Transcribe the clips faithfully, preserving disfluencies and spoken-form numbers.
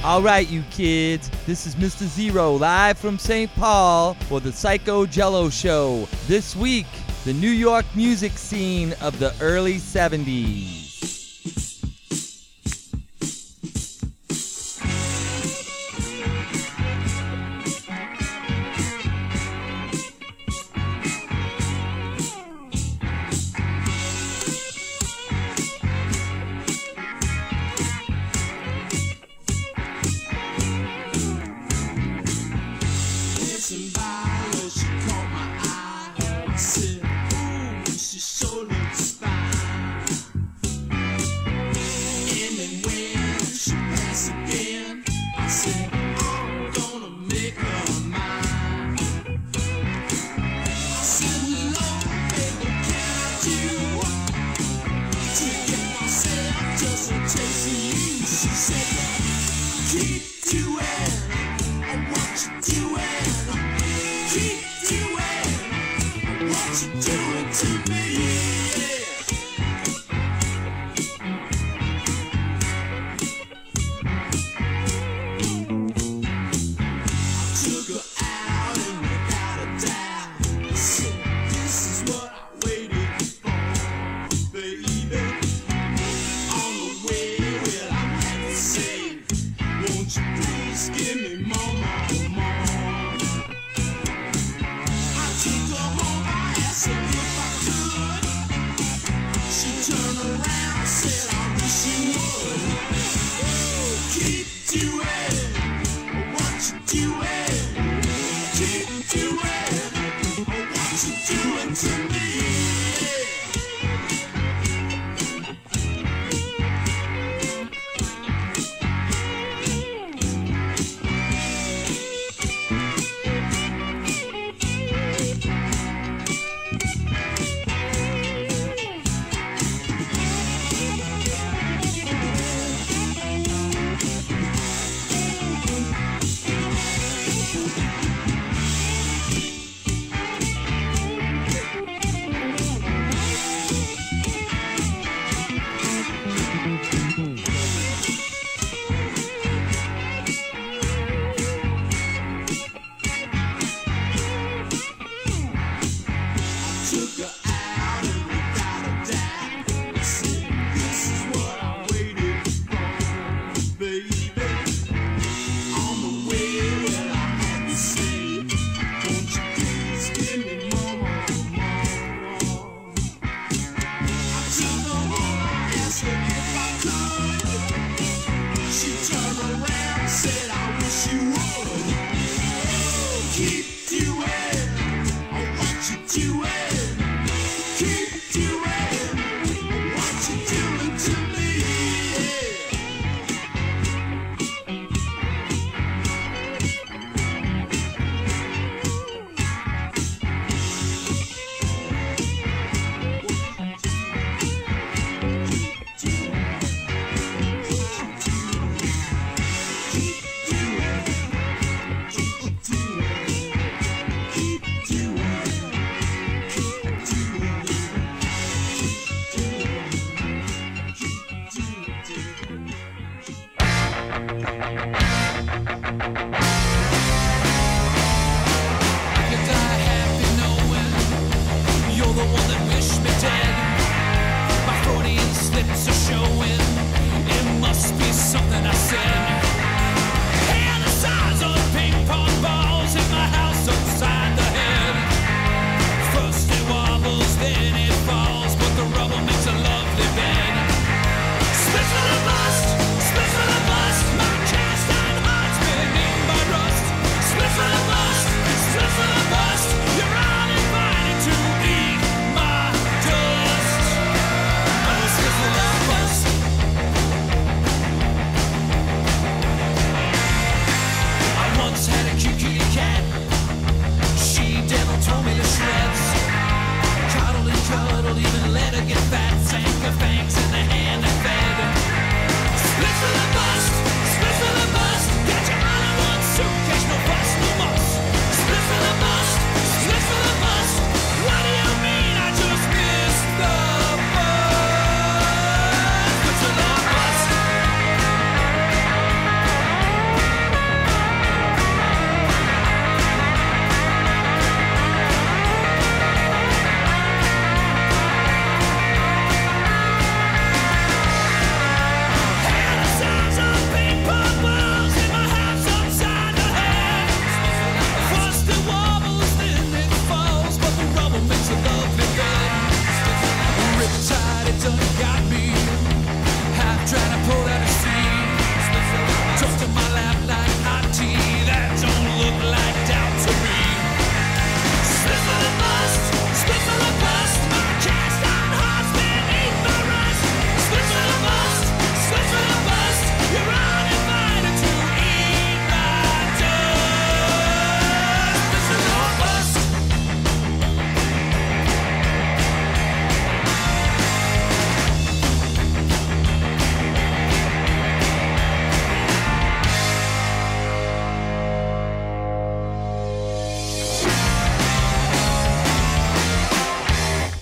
All right, you kids, this is Mister Zero live from Saint Paul for the Psycho Jello Show. This week, the New York music scene of the early seventies.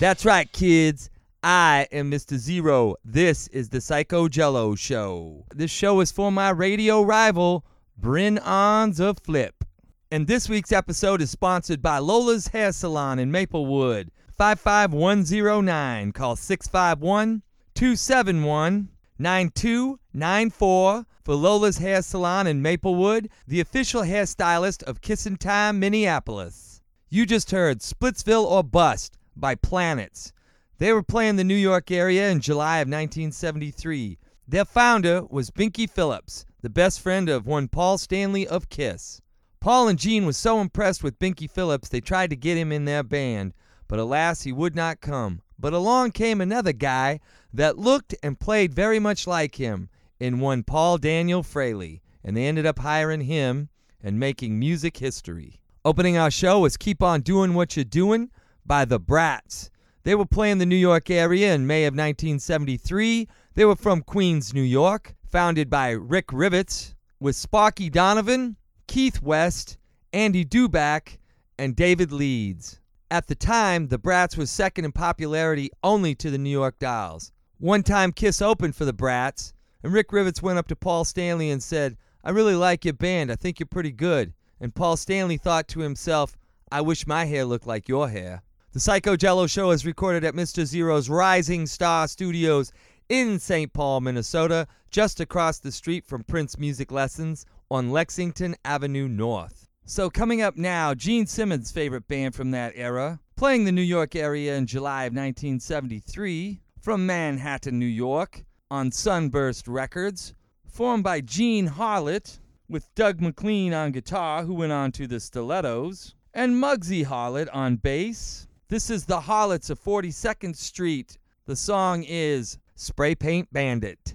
That's right, kids. I am Mister Zero. This is the Psycho Jello Show. This show is for my radio rival, Bryn Ons of Flip. And this week's episode is sponsored by Lola's Hair Salon in Maplewood. five five one zero nine. Call six five one, two seven one, nine two nine four for Lola's Hair Salon in Maplewood, the official hairstylist of Kissin' Time, Minneapolis. You just heard Splitsville or Bust by Planets. They were playing the New York area in July of nineteen seventy-three. Their founder was Binky Phillips, the best friend of one Paul Stanley of Kiss. Paul and Gene were so impressed with Binky Phillips they tried to get him in their band, but alas, he would not come. But along came another guy that looked and played very much like him in one Paul Daniel Fraley, and they ended up hiring him and making music history. Opening our show was Keep On Doing What You're Doing by the Brats. They were playing the New York area in May of nineteen seventy-three. They were from Queens, New York, founded by Rick Rivets, with Sparky Donovan, Keith West, Andy Duback, and David Leeds. At the time, the Brats was second in popularity only to the New York Dolls. One time Kiss opened for the Brats, and Rick Rivets went up to Paul Stanley and said, "I really like your band. I think you're pretty good." And Paul Stanley thought to himself, "I wish my hair looked like your hair." The Psycho Jello Show is recorded at Mister Zero's Rising Star Studios in Saint Paul, Minnesota, just across the street from Prince Music Lessons on Lexington Avenue North. So coming up now, Gene Simmons' favorite band from that era, playing the New York area in July of nineteen seventy-three, from Manhattan, New York, on Sunburst Records, formed by Gene Harlott, with Doug McLean on guitar, who went on to the Stilettos, and Muggsy Harlott on bass. This is the Harlotts of forty-second Street. The song is Spray Paint Bandit.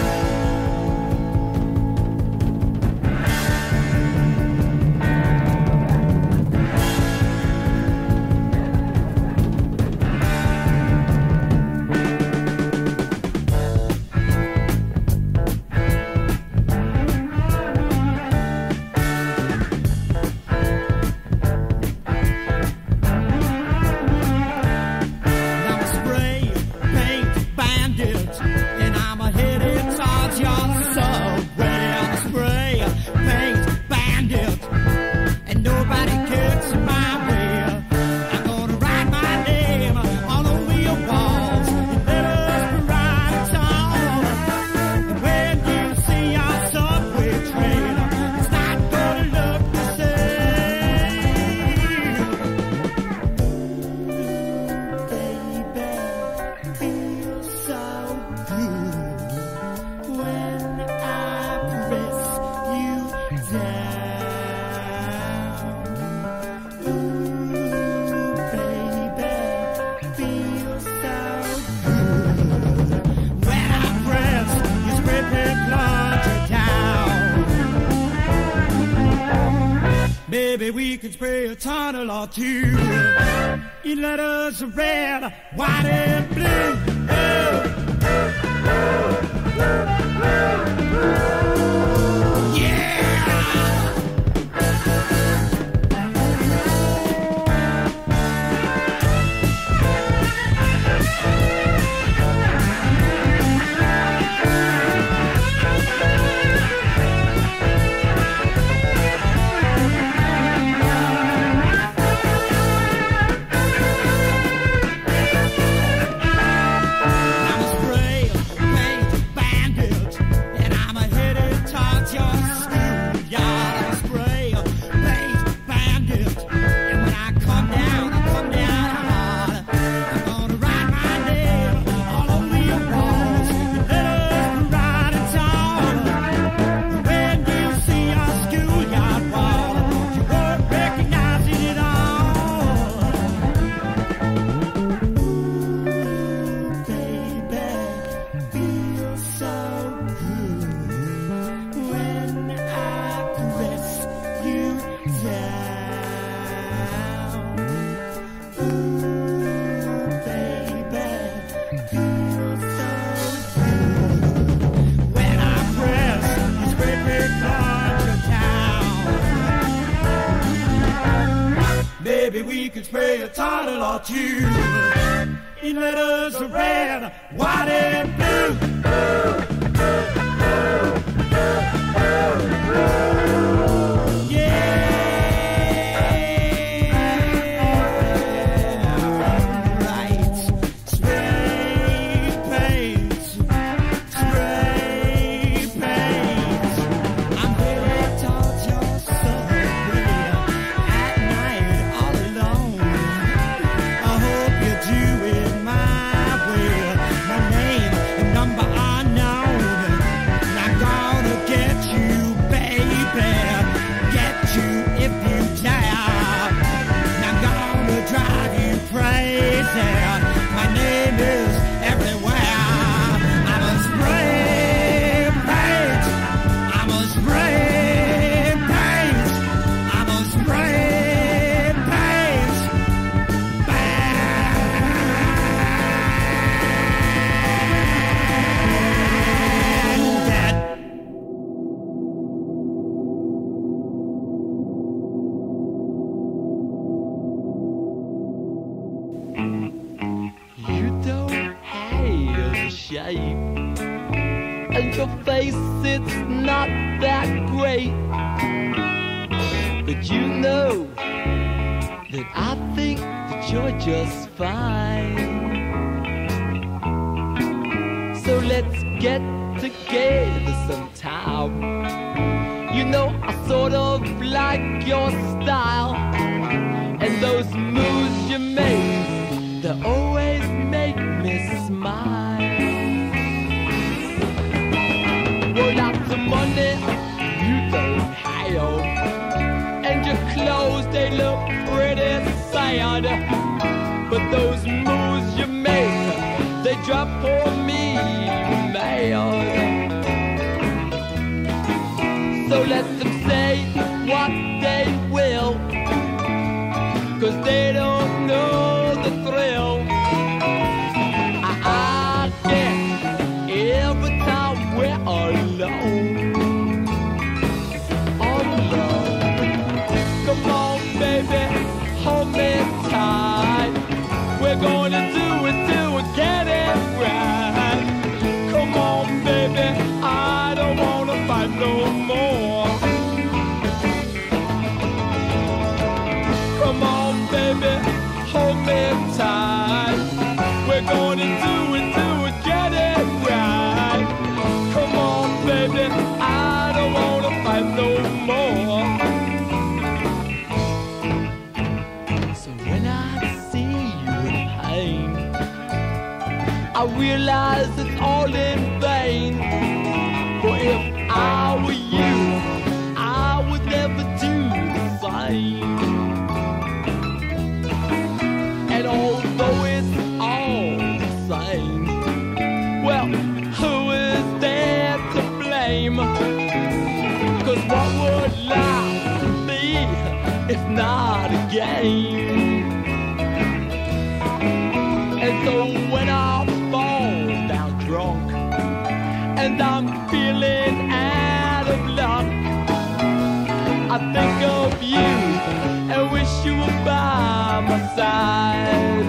Maybe we could spray a tunnel or two in letters of red, white, and blue. Oh. Maybe we could spray a tunnel or two in letters of red, white, and blue. And your face, it's not that great, but you know that I think that you're just fine. So let's get together sometime. You know I sort of like your style, and those moves you make, they always make me smile. Well, lots of money you don't have, and your clothes, they look pretty sad, but those moves you make, they drop for me mad. So let them say what they will, 'cause they don't know the thrill I, I get every time we're alone. Alone. Come on, baby, hold me tight. We're gonna do it till we get it right. Come on, baby, I don't wanna fight no more. Come on, baby, hold me tight. We're gonna do it till we get it right. Come on, baby, I don't wanna fight no more. So when I see you in pain, I realize it's all in vain. For if I were you, I would never do the same. And although it's all the same, well, who is there to blame? 'Cause what would life be if not a game? And so when I fall down drunk and I'm feeling out of luck, I think of you and wish you were by my side.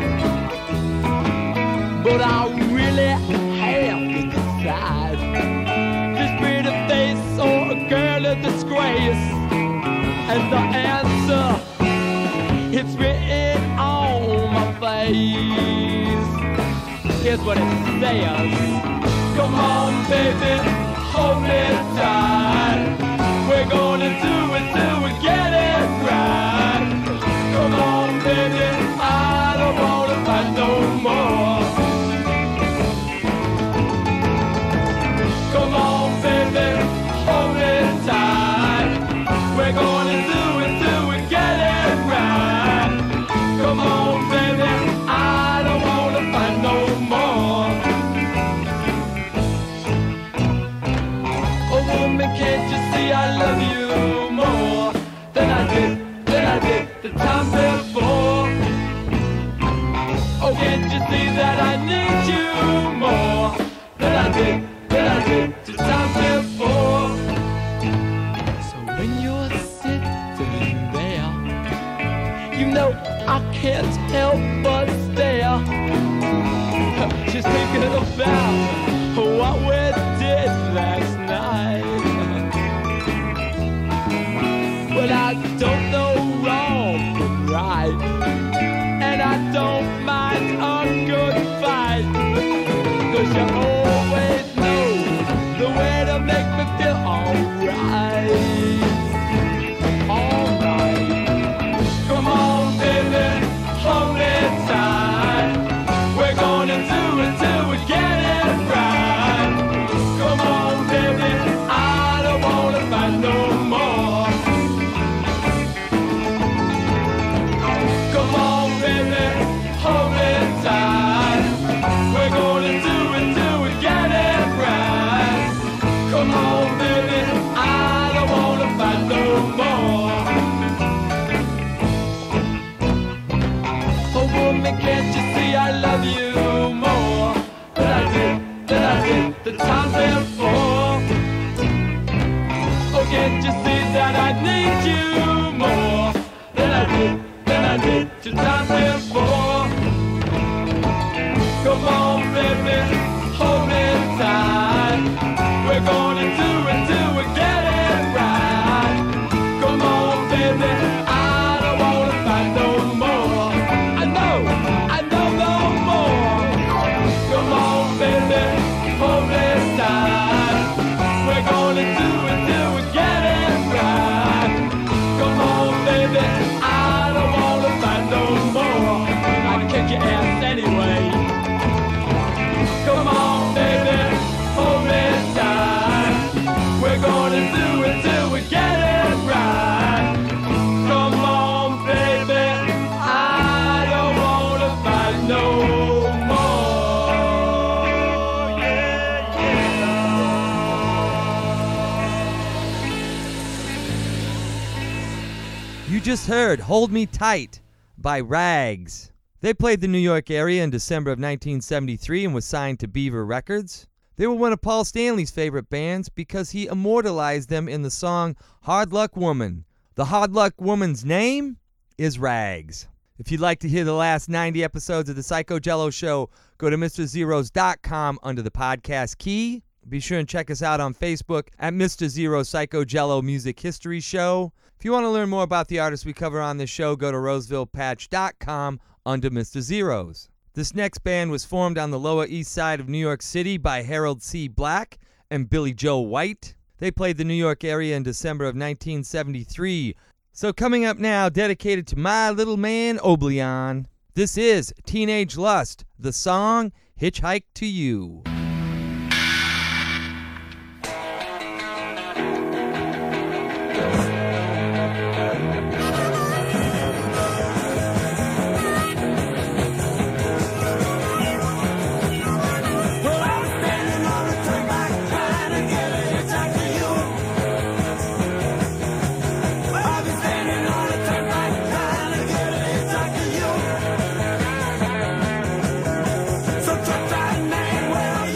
But I really have to decide, this pretty face or a girl of disgrace. And the answer, it's written on my face. Here's what it says. Come on, baby, hold me tight. We're gonna do it till we get it right. Come on, baby, I don't wanna fight no more. Come on, baby, hold me tight. We're gonna do it till we get it right. Come on, baby, I don't wanna fight no more. Oh, woman, can't you see I love you more than I did, than I did the time before? you always know the way to make me feel alright. Alright. Come on, baby, hold me tight. We're gonna do it till we get it right. Come on, baby, I don't wanna fight no more. Come on, baby, hold me tight. We're gonna do it till we get it right. Come on, baby, I don't wanna fight no more. Oh, woman, can't you see I love you more than I did, than I did the time before? Oh, can't you see that I need you more than I did, than I did the time before? Come on, baby, hold me tight. We're gonna do it till we get it right. Come on, baby, I don't wanna fight no more. I know, I know no more. Come on, baby, hold me tight. We're gonna do it till we get it right. Come on, baby, I don't wanna fight no more. I can kick your ass anyway. Come on, baby, hold me tight. We're gonna do it till we get it right. Come on, baby, I don't wanna fight no more. Yeah, yeah. You just heard Hold Me Tight by Rags. They played the New York area in December of nineteen seventy-three and was signed to Beaver Records. They were one of Paul Stanley's favorite bands because he immortalized them in the song Hard Luck Woman. The Hard Luck Woman's name is Rags. If you'd like to hear the last ninety episodes of the Psycho Jello Show, go to Mister Zeros dot com under the podcast key. Be sure and check us out on Facebook at Mister Zero Psycho Jello Music History Show. If you want to learn more about the artists we cover on this show, go to Roseville Patch dot com under Mister Zeros. This next band was formed on the Lower East Side of New York City by Harold C. Black and Billy Joe White. They played the New York area in December of nineteen seventy-three. So coming up now, dedicated to my little man, Oblion, this is Teenage Lust, the song Hitchhike to You. So try, man, well,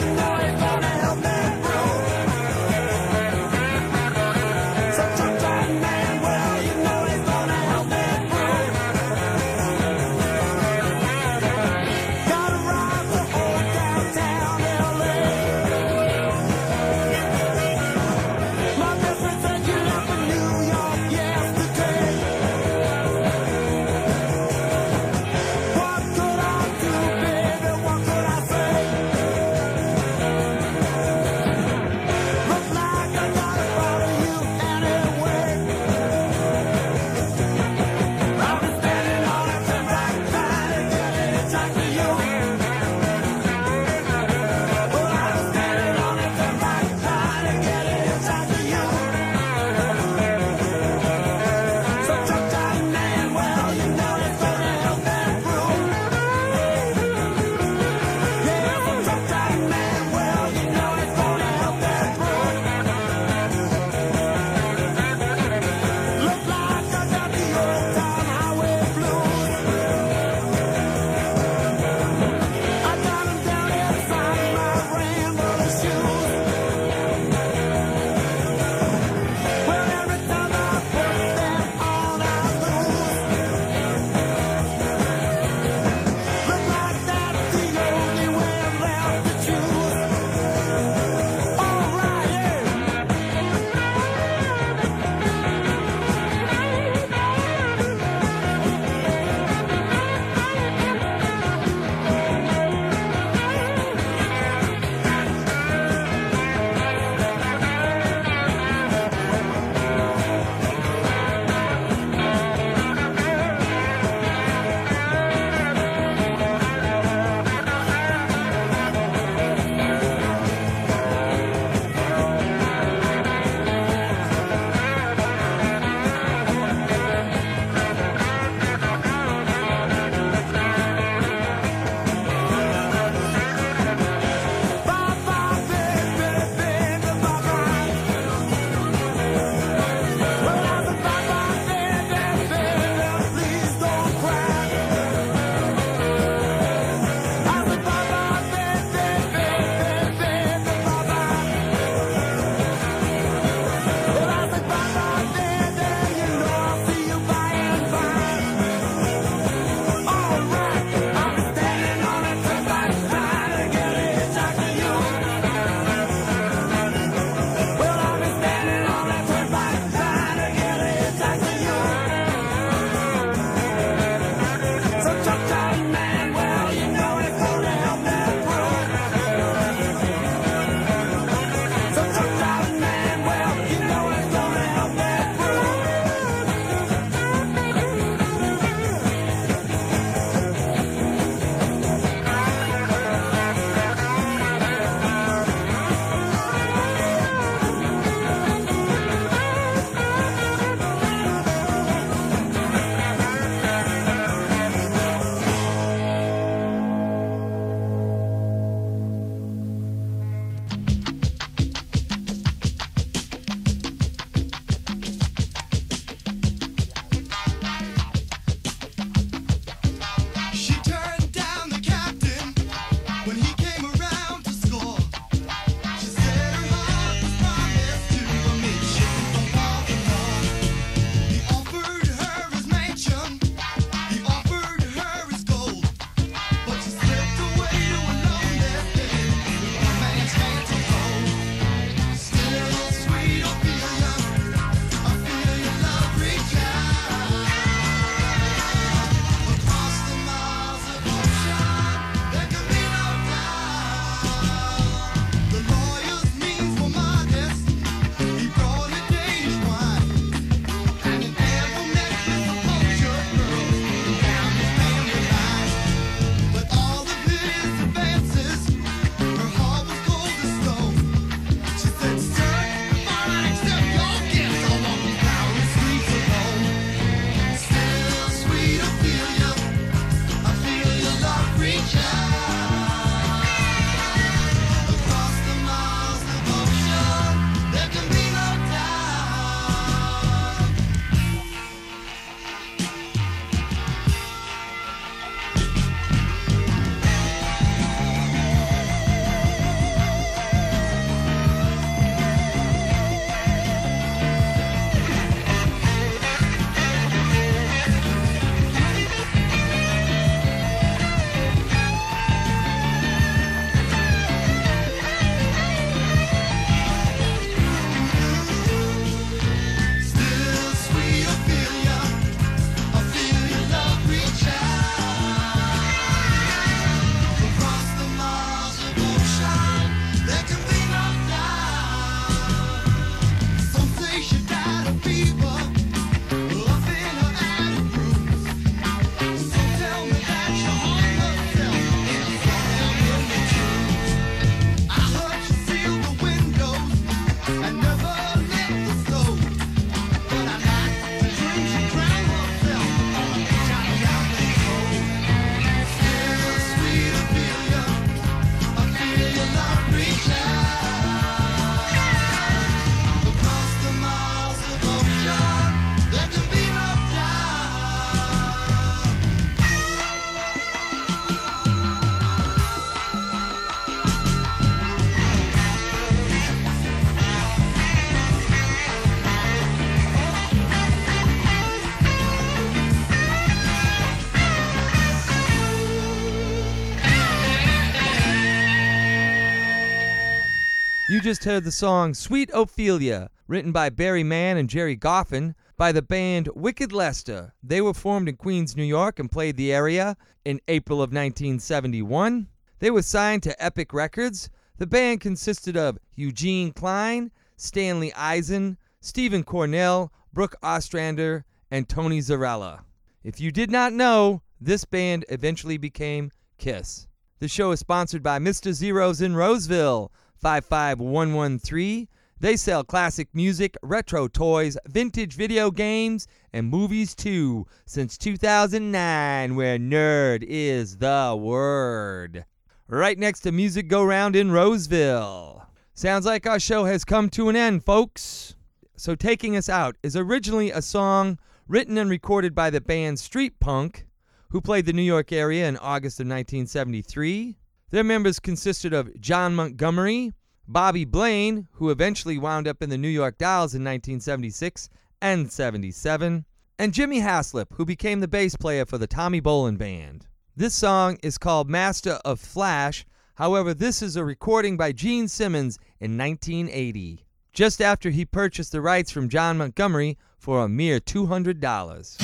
You just heard the song Sweet Ophelia, written by Barry Mann and Jerry Goffin, by the band Wicked Lester. They were formed in Queens, New York, and played the area in April of nineteen seventy-one. They were signed to Epic Records. The band consisted of Eugene Klein, Stanley Eisen, Stephen Cornell, Brooke Ostrander, and Tony Zarella. If you did not know, this band eventually became Kiss. The show is sponsored by Mister Zeros in Roseville, five five one one three. They sell classic music, retro toys, vintage video games, and movies too, since two thousand nine, where nerd is the word. Right next to Music Go Round in Roseville. Sounds like our show has come to an end, folks. So taking us out is originally a song written and recorded by the band Street Punk, who played the New York area in August of nineteen seventy-three. Their members consisted of John Montgomery, Bobby Blaine, who eventually wound up in the New York Dolls in nineteen seventy-six and seventy-seven, and Jimmy Haslip, who became the bass player for the Tommy Bolin Band. This song is called Master of Flash. However, this is a recording by Gene Simmons in nineteen eighty, just after he purchased the rights from John Montgomery for a mere two hundred dollars.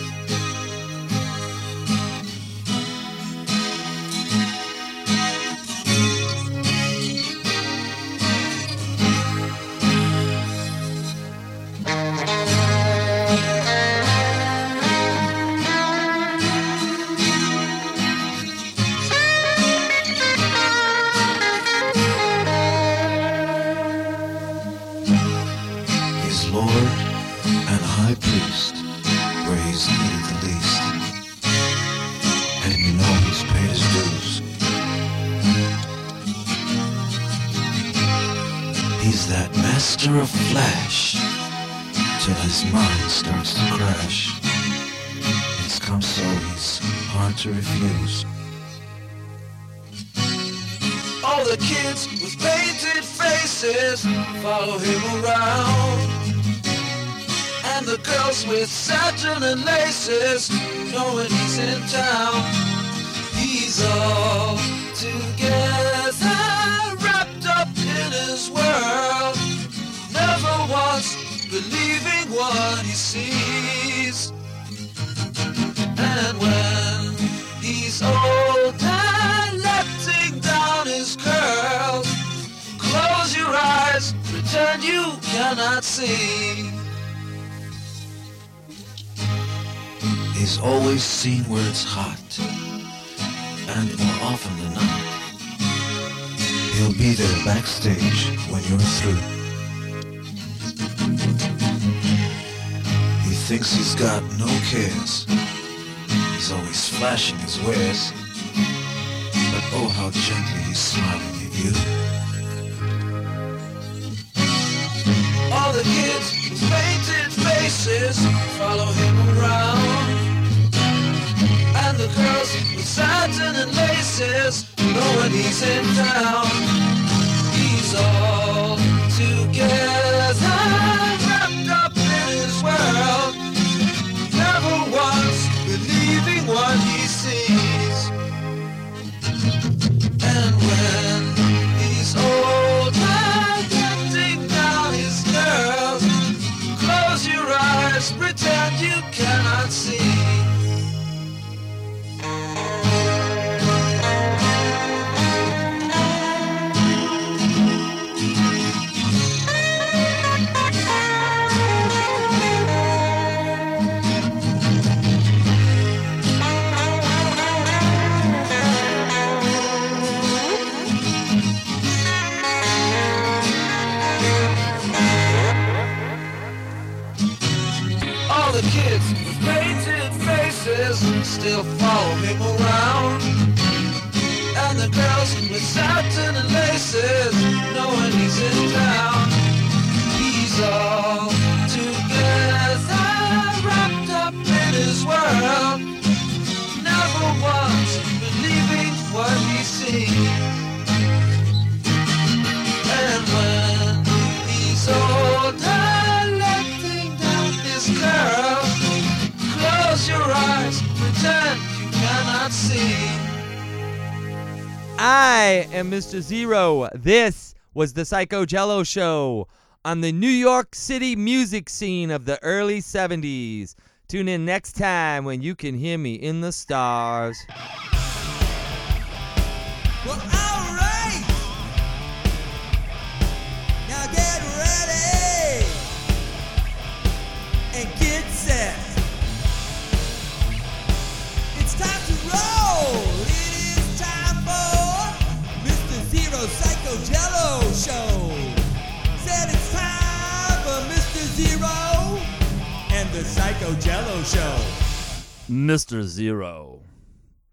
Master of Flash, till his mind starts to crash. It's come so he's hard to refuse. All the kids with painted faces follow him around, and the girls with satin and laces know when he's in town. He's all together wrapped up in his world, never once believing what he sees. And when he's old and letting down his curls, close your eyes, pretend you cannot see. He's always seen where it's hot, and more often than not, he'll be there backstage when you're through. He thinks he's got no cares, he's always flashing his wares, but oh how gently he's smiling at you. All the kids with painted faces follow him around, and the girls with satin and laces know when he's in town. He's all together wrapped up in his world, never once believing what he sees. And when he's old and letting down his girls, close your eyes, pretend you cannot see. Still follow him around, and the girls with satin and laces know when he's in town. He's all together wrapped up in his world, never once believing what he sees. And when he's old and letting down his curls, close your eyes, pretend you cannot see. I am Mister Zero. This was the Psycho Jello Show on the New York City music scene of the early seventies. Tune in next time when you can hear me in the stars. Well, all right. Now get ready and get set. It's time to roll. It is time for Mister Zero Psycho Jello Show. Said it's time for Mister Zero and the Psycho Jello Show. Mister Zero.